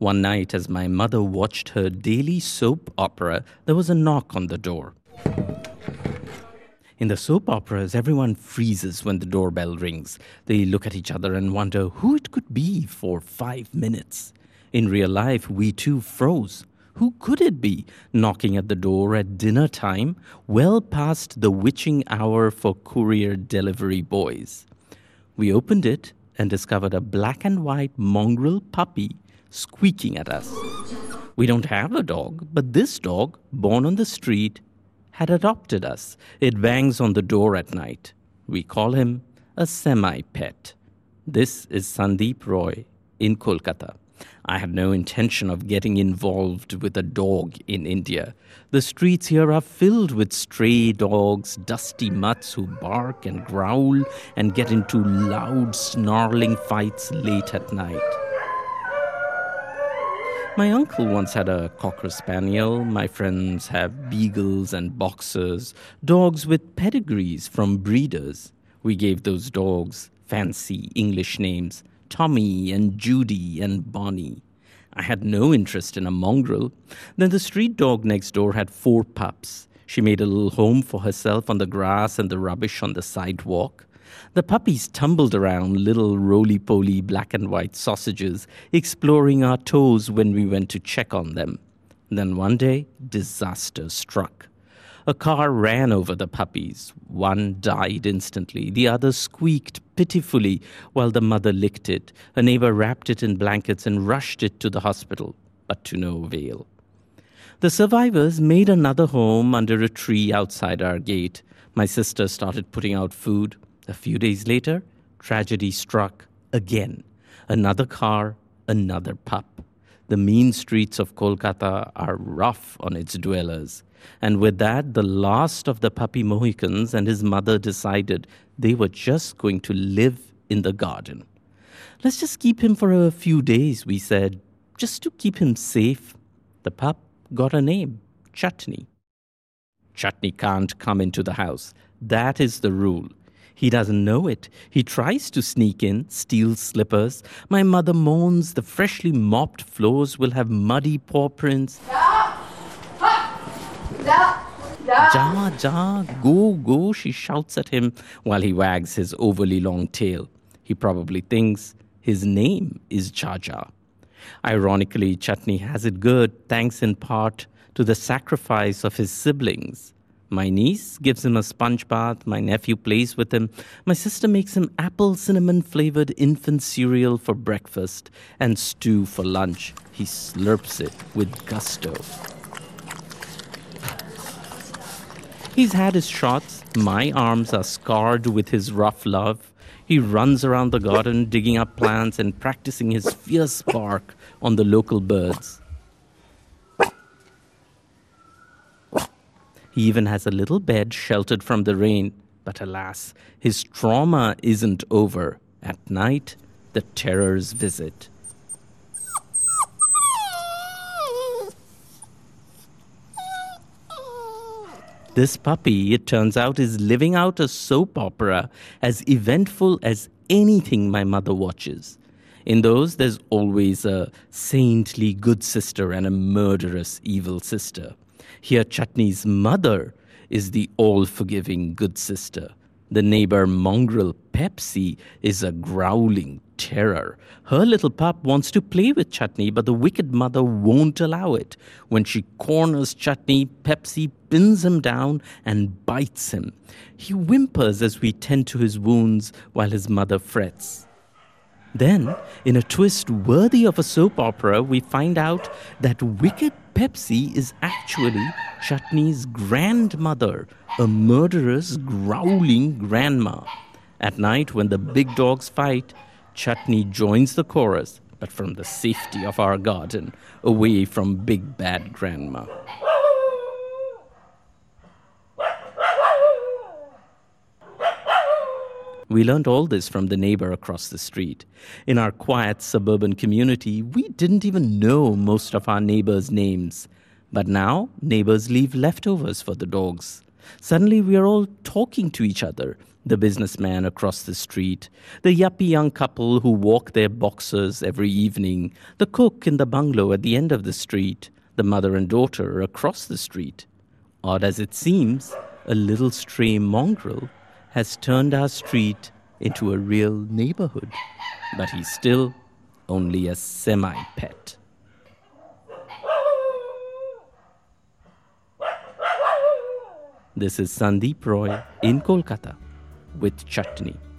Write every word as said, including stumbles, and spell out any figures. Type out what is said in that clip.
One night, as my mother watched her daily soap opera, there was a knock on the door. In the soap operas, everyone freezes when the doorbell rings. They look at each other and wonder who it could be for five minutes. In real life, we too froze. Who could it be knocking at the door at dinner time, well past the witching hour for courier delivery boys? We opened it and discovered a black and white mongrel puppy squeaking at us. We don't have a dog, but this dog, born on the street, had adopted us. It bangs on the door at night. We call him a semi-pet. This is Sandeep Roy in Kolkata. I had no intention of getting involved with a dog in India. The streets here are filled with stray dogs, dusty mutts who bark and growl and get into loud, snarling fights late at night. My uncle once had a Cocker Spaniel. My friends have beagles and boxers, dogs with pedigrees from breeders. We gave those dogs fancy English names, Tommy and Judy and Bonnie. I had no interest in a mongrel. Then the street dog next door had four pups. She made a little home for herself on the grass and the rubbish on the sidewalk. The puppies tumbled around, little roly-poly black and white sausages, exploring our toes when we went to check on them. Then one day, disaster struck. A car ran over the puppies. One died instantly. The other squeaked pitifully while the mother licked it. A neighbor wrapped it in blankets and rushed it to the hospital, but to no avail. The survivors made another home under a tree outside our gate. My sister started putting out food. A few days later, tragedy struck again. Another car, another pup. The mean streets of Kolkata are rough on its dwellers. And with that, the last of the puppy Mohicans and his mother decided they were just going to live in the garden. Let's just keep him for a few days, we said, just to keep him safe. The pup got a name, Chutney. Chutney can't come into the house. That is the rule. He doesn't know it. He tries to sneak in, steal slippers. My mother moans the freshly mopped floors will have muddy paw prints. Ja, ja, go, go, she shouts at him while he wags his overly long tail. He probably thinks his name is Jaja. Ironically, Chutney has it good, thanks in part to the sacrifice of his siblings. My niece gives him a sponge bath. My nephew plays with him. My sister makes him apple cinnamon-flavored infant cereal for breakfast and stew for lunch. He slurps it with gusto. He's had his shots. My arms are scarred with his rough love. He runs around the garden, digging up plants and practicing his fierce bark on the local birds. He even has a little bed sheltered from the rain. But alas, his trauma isn't over. At night, the terrors visit. This puppy, it turns out, is living out a soap opera as eventful as anything my mother watches. In those, there's always a saintly good sister and a murderous evil sister. Here, Chutney's mother is the all-forgiving good sister. The neighbor mongrel Pepsi is a growling terror. Her little pup wants to play with Chutney, but the wicked mother won't allow it. When she corners Chutney, Pepsi pins him down and bites him. He whimpers as we tend to his wounds while his mother frets. Then, in a twist worthy of a soap opera, we find out that wicked Pepsi is actually Chutney's grandmother, a murderous, growling grandma. At night, when the big dogs fight, Chutney joins the chorus, but from the safety of our garden, away from big bad grandma. We learned all this from the neighbor across the street. In our quiet suburban community, we didn't even know most of our neighbors' names. But now, neighbors leave leftovers for the dogs. Suddenly, we are all talking to each other. The businessman across the street, the yuppie young couple who walk their boxers every evening, the cook in the bungalow at the end of the street, the mother and daughter across the street. Odd as it seems, a little stray mongrel has turned our street into a real neighborhood. But he's still only a semi-pet. This is Sandeep Roy in Kolkata with Chutney.